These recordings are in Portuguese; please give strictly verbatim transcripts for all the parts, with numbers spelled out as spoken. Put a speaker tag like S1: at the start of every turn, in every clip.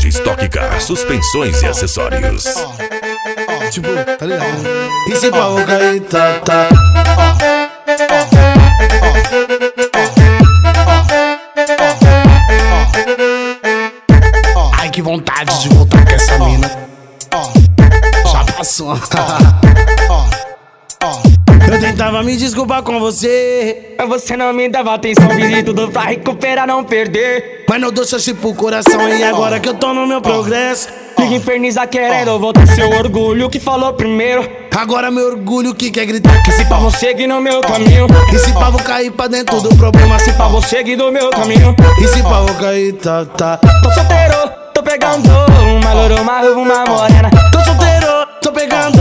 S1: Loja Stock Car, suspensões e acessórios.
S2: Tipo, tá ligado? E se pau cair, tá, tá. Ai, que vontade de voltar com essa mina. Já passou. Eu tentava me desculpar com você,
S3: mas você não me dava atenção. Fiz de tudo pra recuperar, não perder,
S2: mas não dou chance pro coração. E agora que eu tô no meu progresso,
S3: fica infernizar querendo voltar seu orgulho que falou primeiro.
S2: Agora meu orgulho que quer gritar que
S3: se pá vou seguir no meu caminho.
S2: E se pá vou cair pra dentro do problema. Se
S3: pá vou seguir no meu caminho.
S2: E se pá vou cair, tá, tá.
S3: Tô solteiro, tô pegando uma loura, uma ruiva, uma morena.
S2: Tô solteiro, tô pegando.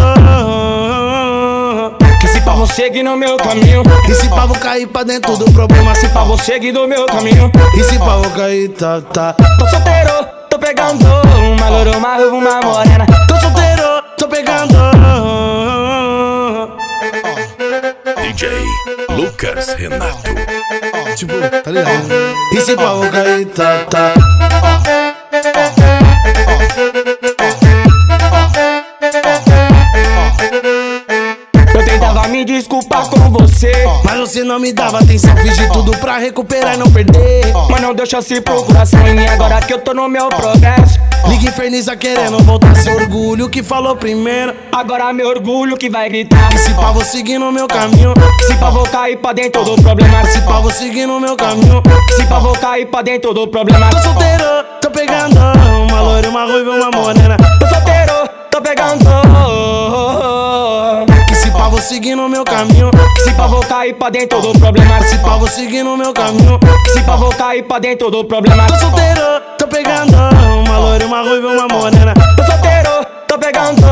S3: Se pá vou seguir no meu caminho.
S2: E se pá vou cair pra dentro do problema.
S3: Se pá vou seguir no meu caminho.
S2: E se pá vou cair, tá, tá.
S3: Tô solteiro, tô pegando uma loura, uma ruiva, uma morena.
S2: Tô solteiro, tô pegando.
S1: D J Lucas Renato.
S2: Tipo, tá ligado? E se pá vou cair, tá, tá.
S3: Me desculpar com você,
S2: mas você não me dava atenção. Fiz de tudo pra recuperar e não perder,
S3: mas não deu chance pro coração. E agora que eu tô no meu progresso,
S2: liga inferniza querendo voltar seu orgulho que falou primeiro.
S3: Agora meu orgulho que vai gritar
S2: que se pá vou seguir no meu caminho.
S3: Que se pá vou cair pra dentro do problema.
S2: Que se pá vou seguir no meu caminho.
S3: Que se pá vou cair pra dentro do problema.
S2: Tô solteiro, tô pegando uma loira, uma ruiva, uma morena.
S3: Tô solteiro, tô pegando.
S2: Que se pá vou seguir no meu caminho.
S3: Que se pá vou cair pra dentro do problema.
S2: Que se pá vou seguir no meu caminho.
S3: Que se pá vou cair pra dentro do problema.
S2: Tô solteiro, tô pegando uma loira, uma ruiva, uma morena.
S3: Tô solteiro, tô pegando.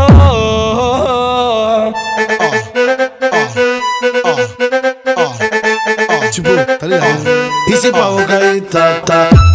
S2: Tipo, tá ligado? E se pá vou cair, tá, tá.